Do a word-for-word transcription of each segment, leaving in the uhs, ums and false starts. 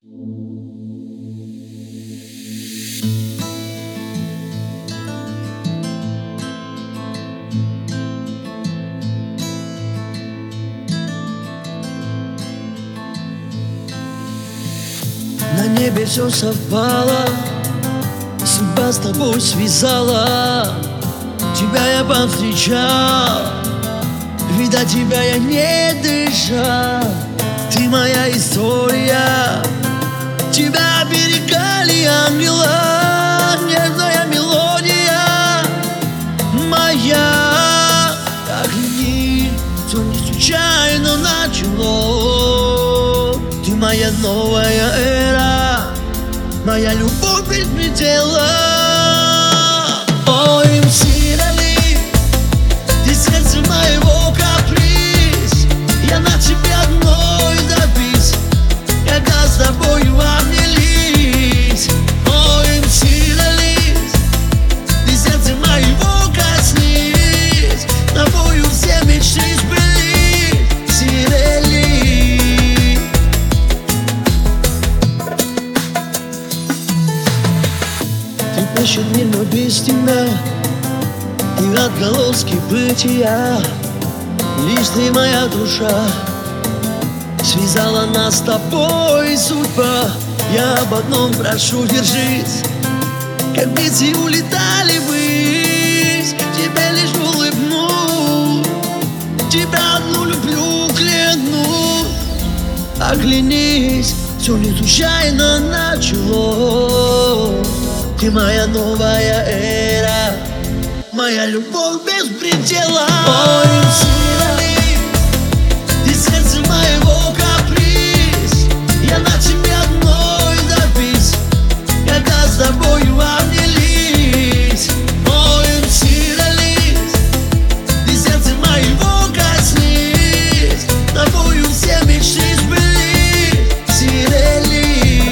На небе все совпало, судьба с тобой связала. Тебя я повстречал, видать, тебя я не дышал. Ты моя история, тебя оберегали ангела. Нежная мелодия моя. Огляни, все не случайно начало. Ты моя новая эра, моя любовь без предела. Ой, мсирали, ты сердце моего каприз. Я на тебя одной завис, когда с тобою обнялись. Ой, мсирали, ты сердце моего коснись. Тобою все мечты сбылись, Сирели. Плещет мир, но без тебя, ты отголоски бытия. Лишь ты моя душа, связала нас с тобой судьба. Я об одном прошу, держись, как птицы улетали ввысь. Тебе лишь улыбнусь, тебя одну люблю, клянусь. Оглянись, все не случайно началось. Ты моя новая эра, моя любовь без предела. Ой, мсирали, ты сердце моего каприз. Я на тебя одной завис, когда с тобою обнялись. Ой, мсирали, ты сердце моего коснись. Тобою все мечты сбылись, Сирели.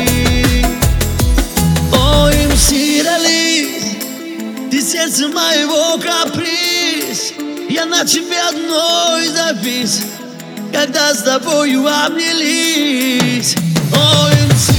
Ты сердце моего каприз. Я на тебя одной завис, когда с тобою обнялись. Ой,